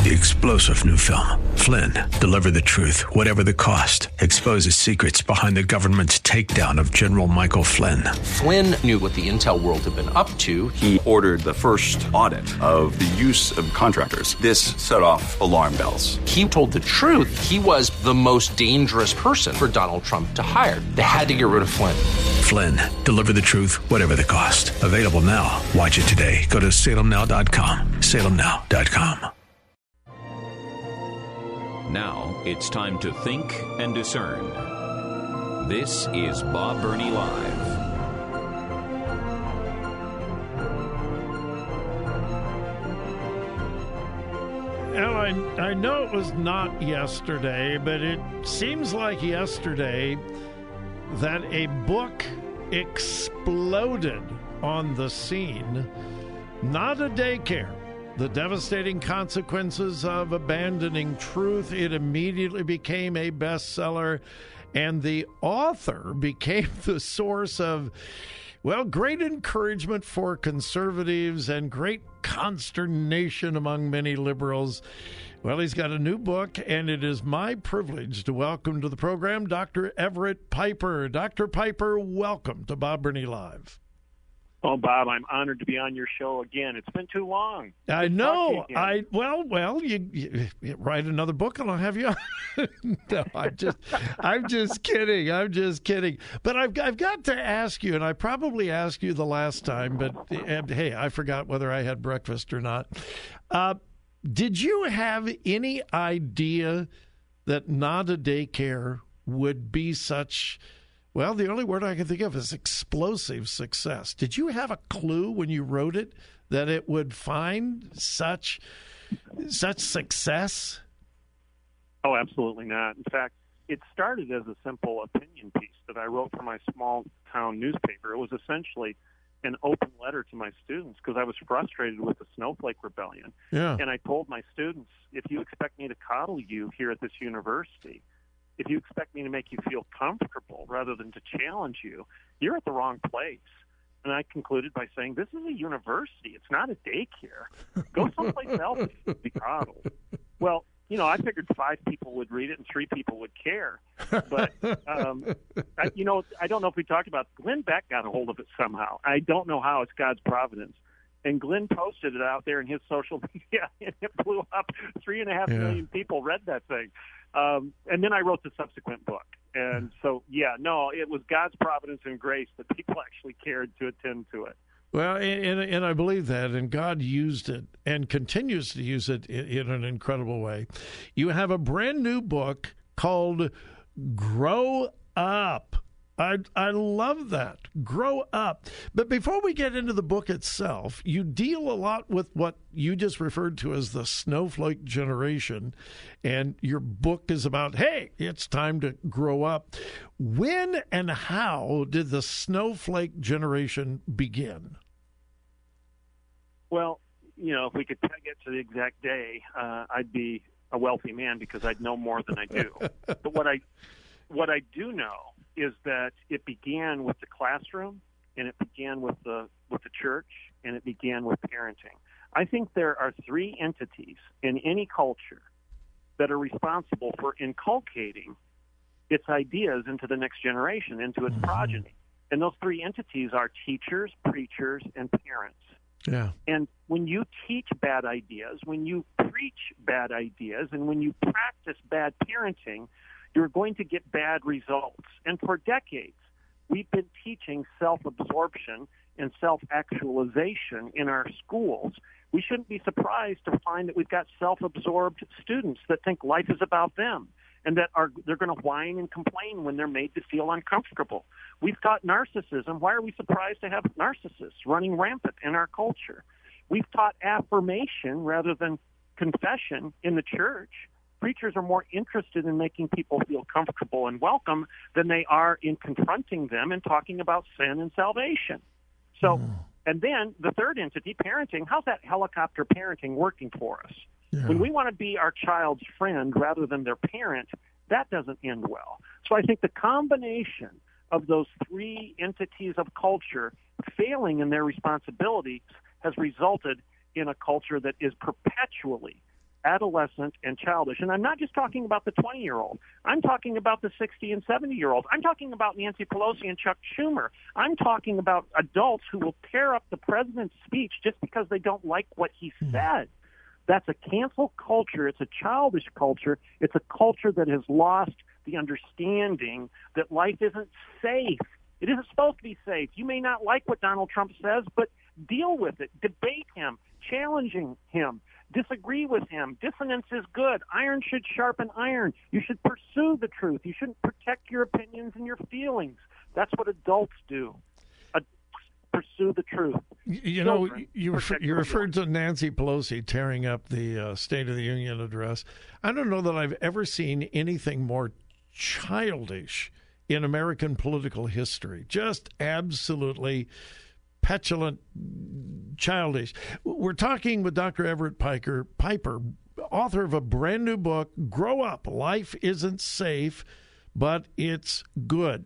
The explosive new film, Flynn, deliver the truth, whatever the cost, exposes secrets behind the government's takedown of General Michael Flynn. Flynn knew what the intel world had been up to. He ordered the first audit of the use of contractors. This set off alarm bells. He told the truth. He was the most dangerous person for Donald Trump to hire. They had to get rid of Flynn. Flynn, deliver the truth, whatever the cost. Available now. Watch it today. Go to salemnow.com. salemnow.com. Now it's time to think and discern. This is Bob Burney Live. Well, I know it was not yesterday, but it seems like yesterday that a book exploded on the scene. Not a daycare. The devastating consequences of abandoning truth. It immediately became a bestseller, and the author became the source of, well, great encouragement for conservatives and great consternation among many liberals. Well, he's got a new book, and it is my privilege to welcome to the program Dr. Everett Piper. Dr. Piper, welcome to Bob Burney Live. Oh, Bob, I'm honored to be on your show again. It's been too long. I know. You write another book and I'll have you on. No, I'm just kidding. But I've got to ask you, and I probably asked you the last time, but hey, I forgot whether I had breakfast or not. Did you have any idea that Not a Daycare would be such, well, the only word I can think of is explosive success? Did you have a clue when you wrote it that it would find such success? Oh, absolutely not. In fact, it started as a simple opinion piece that I wrote for my small town newspaper. It was essentially an open letter to my students because I was frustrated with the Snowflake Rebellion. Yeah. And I told my students, if you expect me to coddle you here at this university, if you expect me to make you feel comfortable rather than to challenge you, you're at the wrong place. And I concluded by saying, this is a university. It's not a daycare. Go someplace else to be coddled. Well, I figured 5 people would read it and 3 people would care. But, I don't know if we talked about it. Glenn Beck got a hold of it somehow. I don't know how. It's God's providence. And Glenn posted it out there in his social media, and it blew up. 3.5 million people read that thing. And then I wrote the subsequent book. And so, it was God's providence and grace that people actually cared to attend to it. Well, and I believe that, and God used it and continues to use it in an incredible way. You have a brand new book called Grow Up. I love that. Grow up. But before we get into the book itself, you deal a lot with what you just referred to as the snowflake generation, and your book is about, hey, it's time to grow up. When and how did the snowflake generation begin? Well, if we could peg it to the exact day, I'd be a wealthy man because I'd know more than I do. But what I do know is that it began with the classroom, and it began with the church, and it began with parenting. I think there are 3 entities in any culture that are responsible for inculcating its ideas into the next generation, into its progeny. And those 3 entities are teachers, preachers, and parents. Yeah. And when you teach bad ideas, when you preach bad ideas, and when you practice bad parenting, you're going to get bad results. And for decades, we've been teaching self-absorption and self-actualization in our schools. We shouldn't be surprised to find that we've got self-absorbed students that think life is about them and that they're going to whine and complain when they're made to feel uncomfortable. We've taught narcissism. Why are we surprised to have narcissists running rampant in our culture? We've taught affirmation rather than confession in the church. Preachers are more interested in making people feel comfortable and welcome than they are in confronting them and talking about sin and salvation. So, and then the third entity, parenting, how's that helicopter parenting working for us? Yeah. When we want to be our child's friend rather than their parent, that doesn't end well. So I think the combination of those 3 entities of culture failing in their responsibilities has resulted in a culture that is perpetually adolescent, and childish. And I'm not just talking about the 20-year-old. I'm talking about the 60 and 70-year-old. I'm talking about Nancy Pelosi and Chuck Schumer. I'm talking about adults who will tear up the president's speech just because they don't like what he said. That's a cancel culture. It's a childish culture. It's a culture that has lost the understanding that life isn't safe. It isn't supposed to be safe. You may not like what Donald Trump says, but deal with it. Debate him, challenging him, disagree with him. Dissonance is good. Iron should sharpen iron. You should pursue the truth. You shouldn't protect your opinions and your feelings. That's what adults do. Pursue the truth. You know, you referred to Nancy Pelosi tearing up the State of the Union address. I don't know that I've ever seen anything more childish in American political history. Just absolutely petulant, childish. We're talking with Dr. Everett Piper, author of a brand new book, Grow Up, Life Isn't Safe, But It's Good.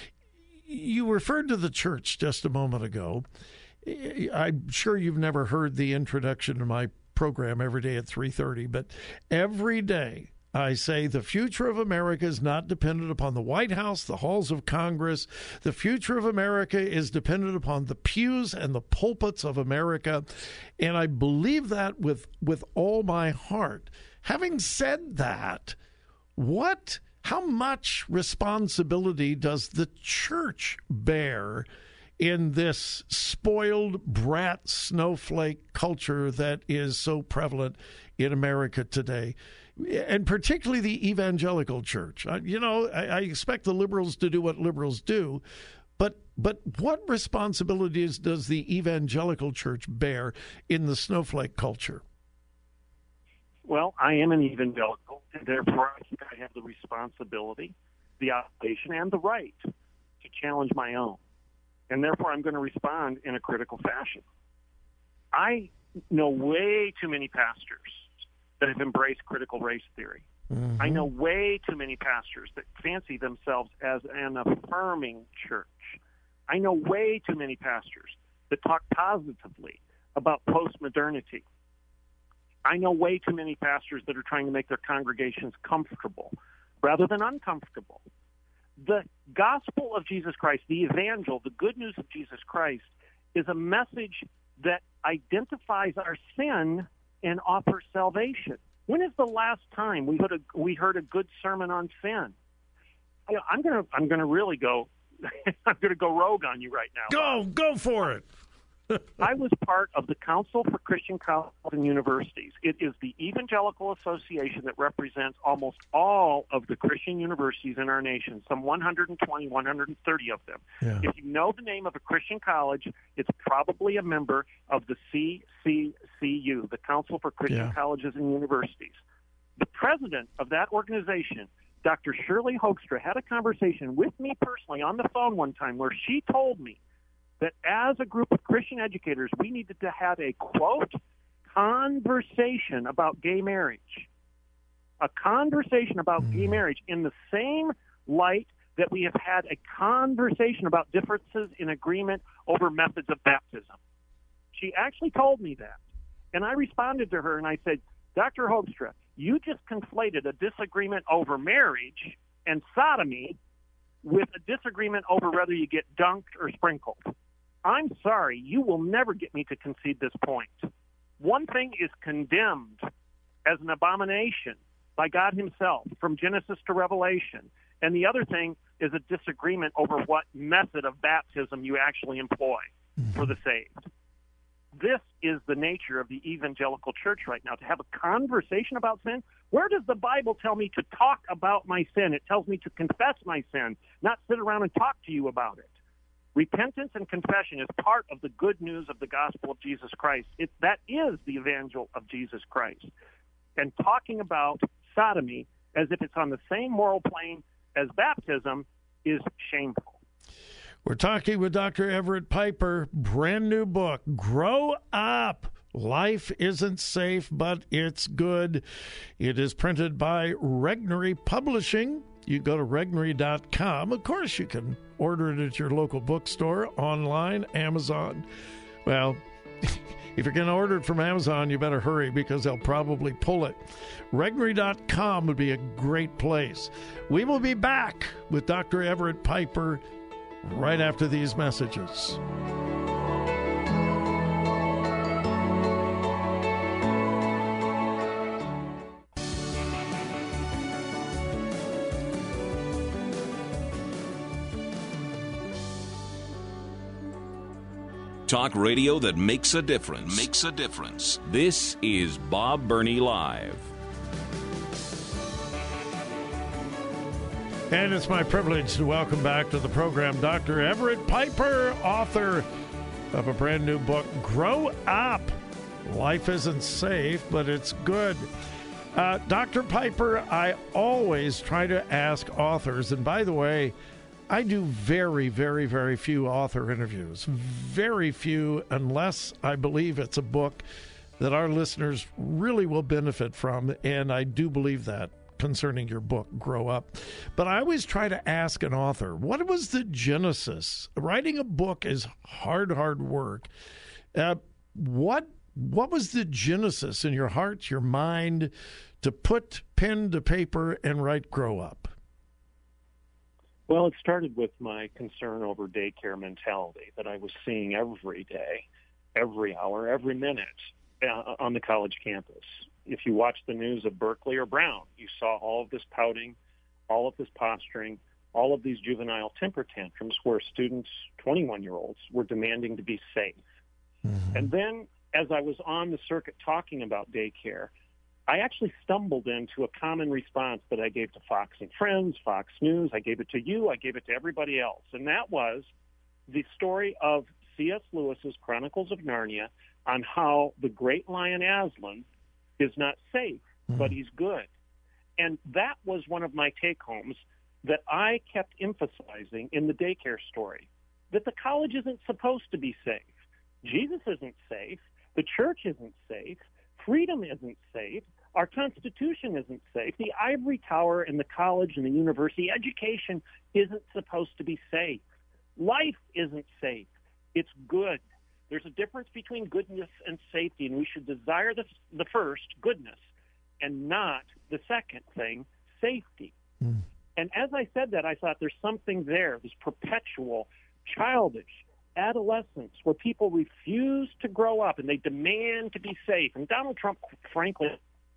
You referred to the church just a moment ago. I'm sure you've never heard the introduction to my program every day at 3:30, but every day I say the future of America is not dependent upon the White House, the halls of Congress. The future of America is dependent upon the pews and the pulpits of America, and I believe that with all my heart. Having said that, how much responsibility does the church bear in this spoiled brat snowflake culture that is so prevalent in America today, and particularly the evangelical church? I expect the liberals to do what liberals do, but what responsibilities does the evangelical church bear in the snowflake culture? Well, I am an evangelical, and therefore I think I have the responsibility, the obligation, and the right to challenge my own. And therefore I'm going to respond in a critical fashion. I know way too many pastors that have embraced critical race theory. Mm-hmm. I know way too many pastors that fancy themselves as an affirming church. I know way too many pastors that talk positively about postmodernity. I know way too many pastors that are trying to make their congregations comfortable rather than uncomfortable. The gospel of Jesus Christ, the evangel, the good news of Jesus Christ, is a message that identifies our sin and offers salvation. When is the last time we heard a good sermon on sin? I'm gonna really go. I'm gonna go rogue on you right now. Go for it. I was part of the Council for Christian Colleges and Universities. It is the evangelical association that represents almost all of the Christian universities in our nation, some 120, 130 of them. Yeah. If you know the name of a Christian college, it's probably a member of the CCCU, the Council for Christian Colleges and Universities. The president of that organization, Dr. Shirley Hoekstra, had a conversation with me personally on the phone one time where she told me that as a group of Christian educators, we needed to have a, quote, conversation about gay marriage. A conversation about gay marriage in the same light that we have had a conversation about differences in agreement over methods of baptism. She actually told me that. And I responded to her and I said, Dr. Hoekstra, you just conflated a disagreement over marriage and sodomy with a disagreement over whether you get dunked or sprinkled. I'm sorry, you will never get me to concede this point. One thing is condemned as an abomination by God himself from Genesis to Revelation, and the other thing is a disagreement over what method of baptism you actually employ for the saved. This is the nature of the evangelical church right now, to have a conversation about sin. Where does the Bible tell me to talk about my sin? It tells me to confess my sin, not sit around and talk to you about it. Repentance and confession is part of the good news of the gospel of Jesus Christ. That is the evangel of Jesus Christ. And talking about sodomy as if it's on the same moral plane as baptism is shameful. We're talking with Dr. Everett Piper, brand new book, Grow Up. Life Isn't Safe, But It's Good. It is printed by Regnery Publishing. You go to regnery.com. Of course, you can order it at your local bookstore, online, Amazon. Well, If you're going to order it from Amazon, you better hurry because they'll probably pull it. Regnery.com would be a great place. We will be back with Dr. Everett Piper right after these messages. Talk radio that makes a difference. Makes a difference. This is Bob Burney Live. And it's my privilege to welcome back to the program Dr. Everett Piper, author of a brand new book, Grow Up. Life isn't safe, but it's good. Dr. Piper, I always try to ask authors, and by the way, I do very, very, very few author interviews. Very few, unless I believe it's a book that our listeners really will benefit from, and I do believe that concerning your book, Grow Up. But I always try to ask an author, what was the genesis? Writing a book is hard work. What was the genesis in your heart, your mind, to put pen to paper and write Grow Up? Well, it started with my concern over daycare mentality that I was seeing every day, every hour, every minute on the college campus. If you watched the news of Berkeley or Brown, you saw all of this pouting, all of this posturing, all of these juvenile temper tantrums where students, 21-year-olds, were demanding to be safe. Mm-hmm. And then as I was on the circuit talking about daycare, I actually stumbled into a common response that I gave to Fox and Friends, Fox News. I gave it to you. I gave it to everybody else. And that was the story of C.S. Lewis's Chronicles of Narnia on how the great lion Aslan is not safe, but he's good. And that was one of my take-homes that I kept emphasizing in the daycare story, that the college isn't supposed to be safe. Jesus isn't safe. The church isn't safe. Freedom isn't safe. Our Constitution isn't safe. The ivory tower and the college and the university education isn't supposed to be safe. Life isn't safe. It's good. There's a difference between goodness and safety, and we should desire the first, goodness, and not the second thing, safety. Mm. And as I said that, I thought there's something there, this perpetual, childish adolescence where people refuse to grow up and they demand to be safe. And Donald Trump, frankly,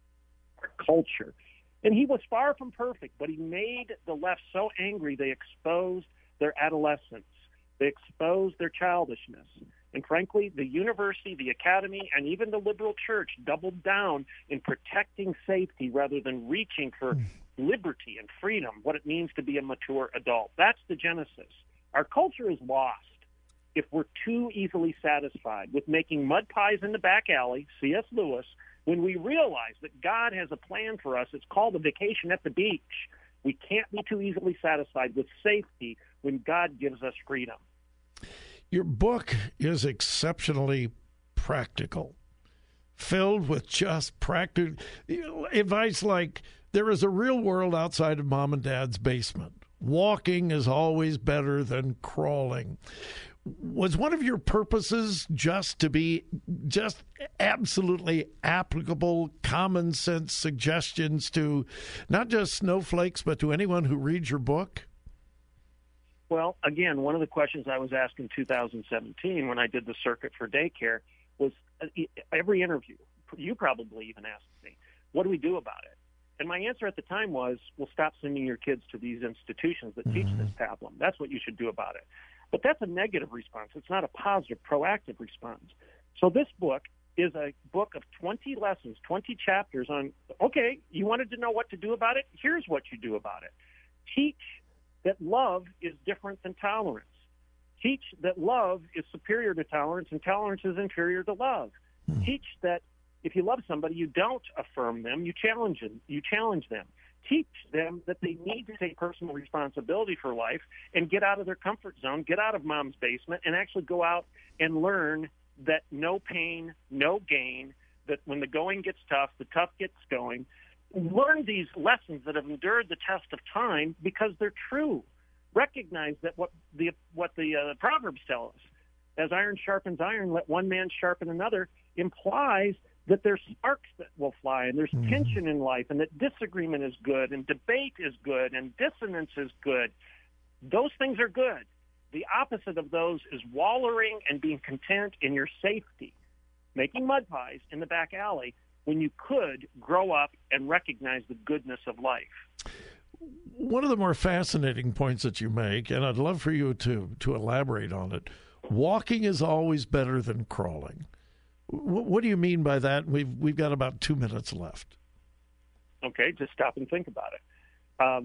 culture. And he was far from perfect, but he made the left so angry they exposed their adolescence. They exposed their childishness. And frankly, the university, the academy, and even the liberal church doubled down in protecting safety rather than reaching for liberty and freedom, what it means to be a mature adult. That's the genesis. Our culture is lost if we're too easily satisfied with making mud pies in the back alley, C.S. Lewis, when we realize that God has a plan for us. It's called a vacation at the beach. We can't be too easily satisfied with safety when God gives us freedom. Your book is exceptionally practical, filled with just practical advice like there is a real world outside of mom and dad's basement. Walking is always better than crawling. Was one of your purposes just to be just absolutely applicable, common sense suggestions to not just snowflakes, but to anyone who reads your book? Well, again, one of the questions I was asked in 2017 when I did the circuit for daycare was every interview, you probably even asked me, what do we do about it? And my answer at the time was, well, stop sending your kids to these institutions that teach this pablum. That's what you should do about it. But that's a negative response. It's not a positive, proactive response. So this book is a book of 20 lessons, 20 chapters on, okay, you wanted to know what to do about it? Here's what you do about it. Teach that love is different than tolerance. Teach that love is superior to tolerance and tolerance is inferior to love. Teach that if you love somebody, you don't affirm them, you challenge them. Teach them that they need to take personal responsibility for life and get out of their comfort zone, get out of mom's basement, and actually go out and learn that no pain, no gain, that when the going gets tough, the tough gets going. Learn these lessons that have endured the test of time because they're true. Recognize that what the Proverbs tell us, as iron sharpens iron, let one man sharpen another. implies that there's sparks that will fly, and there's tension in life, and that disagreement is good, and debate is good, and dissonance is good. Those things are good. The opposite of those is wallowing and being content in your safety, making mud pies in the back alley when you could grow up and recognize the goodness of life. One of the more fascinating points that you make, and I'd love for you to elaborate on it, walking is always better than crawling. What do you mean by that? We've got about 2 minutes left. Okay, just stop and think about it.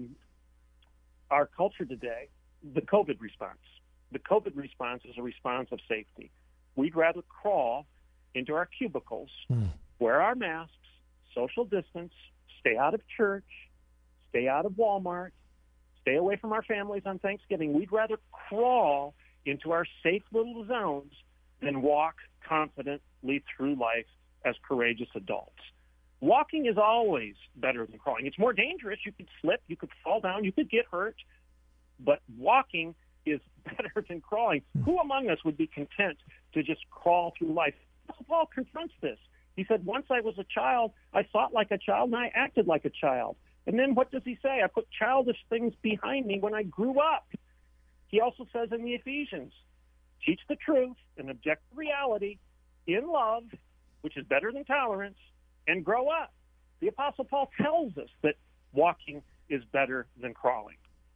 Our culture today, the COVID response. The COVID response is a response of safety. We'd rather crawl into our cubicles, wear our masks, social distance, stay out of church, stay out of Walmart, stay away from our families on Thanksgiving. We'd rather crawl into our safe little zones than walk confidently through life as courageous adults. Walking is always better than crawling. It's more dangerous. You could slip, you could fall down, you could get hurt, but walking is better than crawling. Who among us would be content to just crawl through life? Paul confronts this. He said, once I was a child, I thought like a child and I acted like a child. And then what does he say? I put childish things behind me when I grew up. He also says in the Ephesians, teach the truth and objective reality in love, which is better than tolerance, and grow up. The Apostle Paul tells us that walking is better than crawling.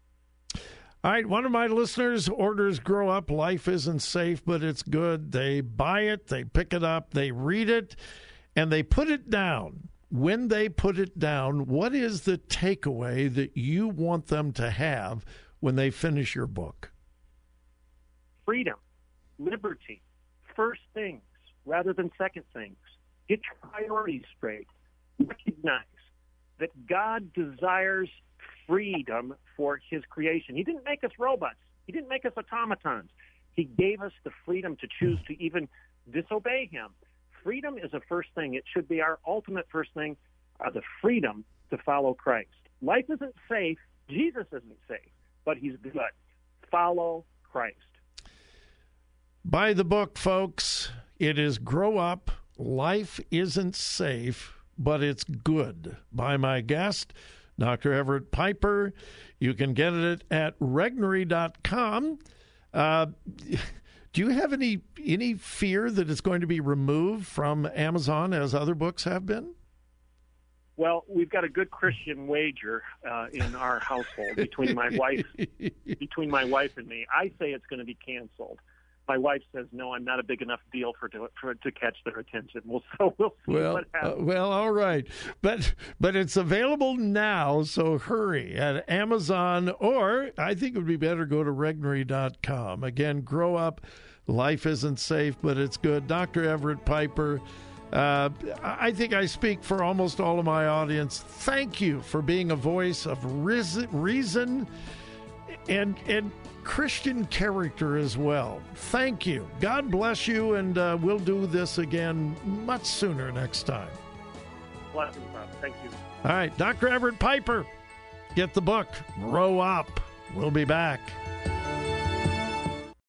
All right, one of my listeners orders Grow Up, Life Isn't Safe, but It's Good. They buy it, they pick it up, they read it, and they put it down. When they put it down, what is the takeaway that you want them to have when they finish your book? Freedom, liberty, first things rather than second things. Get your priorities straight. Recognize that God desires freedom for his creation. He didn't make us robots. He didn't make us automatons. He gave us the freedom to choose to even disobey him. Freedom is a first thing. It should be our ultimate first thing, the freedom to follow Christ. Life isn't safe. Jesus isn't safe, but he's good. Follow Christ. Buy the book, folks. It is Grow Up, Life Isn't Safe, but It's Good, by my guest, Dr. Everett Piper. You can get it at regnery.com. Do you have any fear that it's going to be removed from Amazon as other books have been? Well, we've got a good Christian wager in our household between my wife and me. I say it's going to be canceled. My wife says, no, I'm not a big enough deal for to catch their attention. We'll see what happens. Well, all right. But it's available now, so hurry at Amazon, or I think it would be better go to regnery.com. Again, Grow Up, Life Isn't Safe, but It's Good. Dr. Everett Piper, I think I speak for almost all of my audience. Thank you for being a voice of reason and Christian character as well. Thank you. God bless you, and we'll do this again much sooner next time. Blessings, Bob. Thank you. All right, Dr. Everett Piper, get the book, Grow Up. We'll be back.